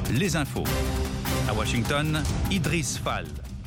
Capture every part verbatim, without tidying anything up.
les infos. À Washington, Idriss Fall.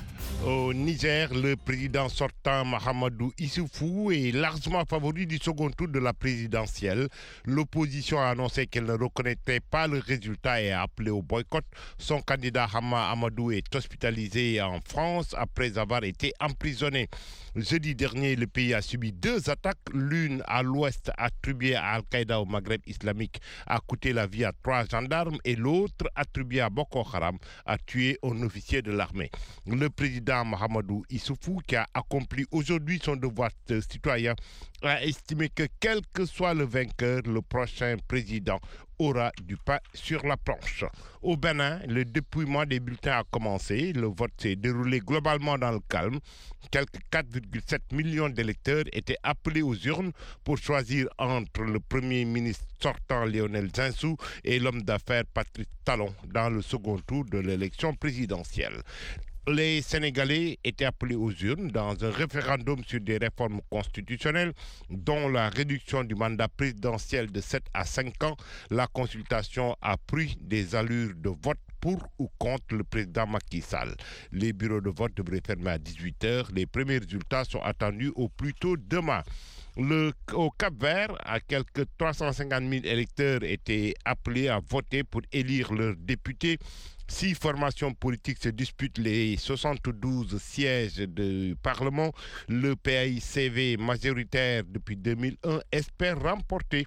Au Niger, le président sortant Mahamadou Issoufou est largement favori du second tour de la présidentielle. L'opposition a annoncé qu'elle ne reconnaîtrait pas le résultat et a appelé au boycott. Son candidat Hama Amadou est hospitalisé en France après avoir été emprisonné. Jeudi dernier, le pays a subi deux attaques. L'une à l'ouest attribuée à Al-Qaïda au Maghreb islamique a coûté la vie à trois gendarmes et l'autre attribuée à Boko Haram a tué un officier de l'armée. Le président Mahamadou Issoufou, qui a accompli aujourd'hui son devoir de citoyen, a estimé que quel que soit le vainqueur, le prochain président aura du pain sur la planche. Au Bénin, le dépouillement des bulletins a commencé. Le vote s'est déroulé globalement dans le calme. Quelques quatre virgule sept millions d'électeurs étaient appelés aux urnes pour choisir entre le premier ministre sortant Lionel Zinsou et l'homme d'affaires Patrice Talon dans le second tour de l'élection présidentielle. Les Sénégalais étaient appelés aux urnes dans un référendum sur des réformes constitutionnelles, dont la réduction du mandat présidentiel de sept à cinq ans. La consultation a pris des allures de vote pour ou contre le président Macky Sall. Les bureaux de vote devraient fermer à dix-huit heures. Les premiers résultats sont attendus au plus tôt demain. Le, au Cap-Vert, à quelques trois cent cinquante mille électeurs étaient appelés à voter pour élire leurs députés. Six formations politiques se disputent les soixante-douze sièges du Parlement. Le P A I C V, majoritaire depuis deux mille un, espère remporter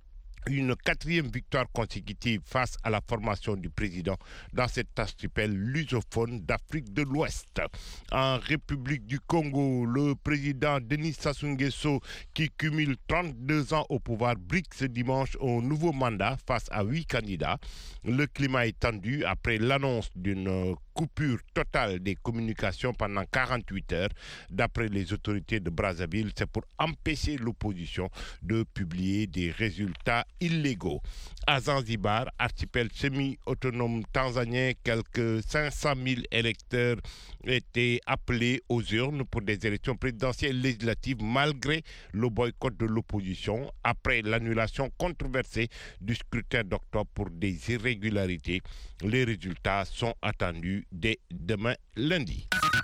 une quatrième victoire consécutive face à la formation du président dans cet archipel lusophone d'Afrique de l'Ouest. En République du Congo, le président Denis Sassou Nguesso, qui cumule trente-deux ans au pouvoir, brique ce dimanche au nouveau mandat face à huit candidats. Le climat est tendu après l'annonce d'une coupure totale des communications pendant quarante-huit heures. D'après les autorités de Brazzaville, c'est pour empêcher l'opposition de publier des résultats illégaux. À Zanzibar, archipel semi-autonome tanzanien, quelques cinq cent mille électeurs étaient appelés aux urnes pour des élections présidentielles et législatives malgré le boycott de l'opposition après l'annulation controversée du scrutin d'octobre pour des irrégularités. Les résultats sont attendus dès demain lundi.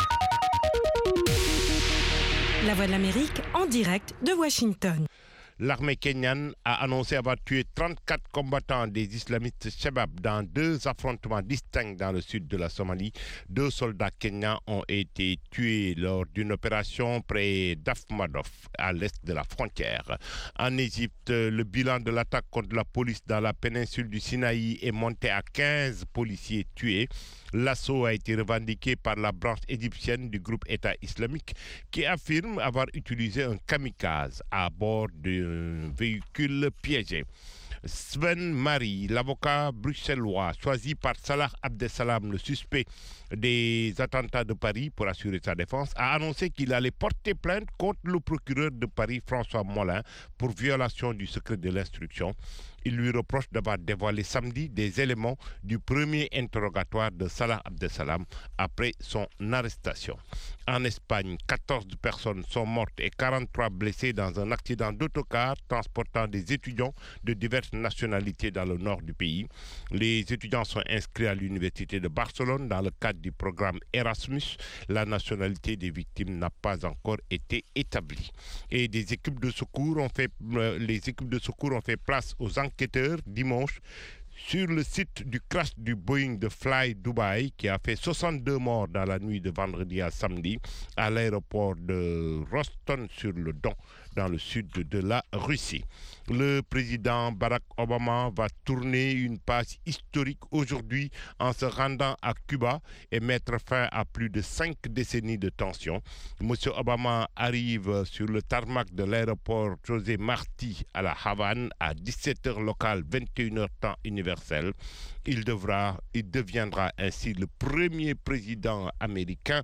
La Voix de l'Amérique en direct de Washington. L'armée kenyane a annoncé avoir tué trente-quatre combattants des islamistes Shabab dans deux affrontements distincts dans le sud de la Somalie. Deux soldats kenyans ont été tués lors d'une opération près d'Afmadof, à l'est de la frontière. En Égypte, le bilan de l'attaque contre la police dans la péninsule du Sinaï est monté à quinze policiers tués. L'assaut a été revendiqué par la branche égyptienne du groupe État islamique qui affirme avoir utilisé un kamikaze à bord d'un véhicule piégé. Sven Mari, l'avocat bruxellois choisi par Salah Abdeslam, le suspect des attentats de Paris pour assurer sa défense, a annoncé qu'il allait porter plainte contre le procureur de Paris, François Molin, pour violation du secret de l'instruction. Il lui reproche d'avoir dévoilé samedi des éléments du premier interrogatoire de Salah Abdeslam après son arrestation. En Espagne, quatorze personnes sont mortes et quarante-trois blessées dans un accident d'autocar transportant des étudiants de diverses nationalités dans le nord du pays. Les étudiants sont inscrits à l'université de Barcelone dans le cadre du programme Erasmus. La nationalité des victimes n'a pas encore été établie. Et des équipes de secours ont fait, euh, les équipes de secours ont fait place aux enquêteurs dimanche sur le site du crash du Boeing de Fly Dubai qui a fait soixante-deux morts dans la nuit de vendredi à samedi à l'aéroport de Roston-sur-le-Don dans le sud de la Russie. Le président Barack Obama va tourner une page historique aujourd'hui en se rendant à Cuba et mettre fin à plus de cinq décennies de tension. Monsieur Obama arrive sur le tarmac de l'aéroport José Martí à la Havane à dix-sept heures locales, vingt et une heures temps universel. Il devra, il deviendra ainsi le premier président américain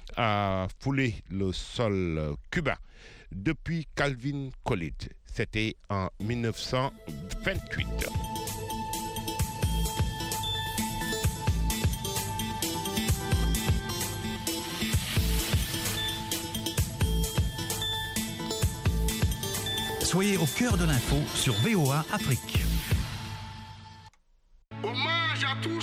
à fouler le sol cubain depuis Calvin Coolidge. C'était en mille neuf cent vingt-huit. Soyez au cœur de l'info sur V O A Afrique.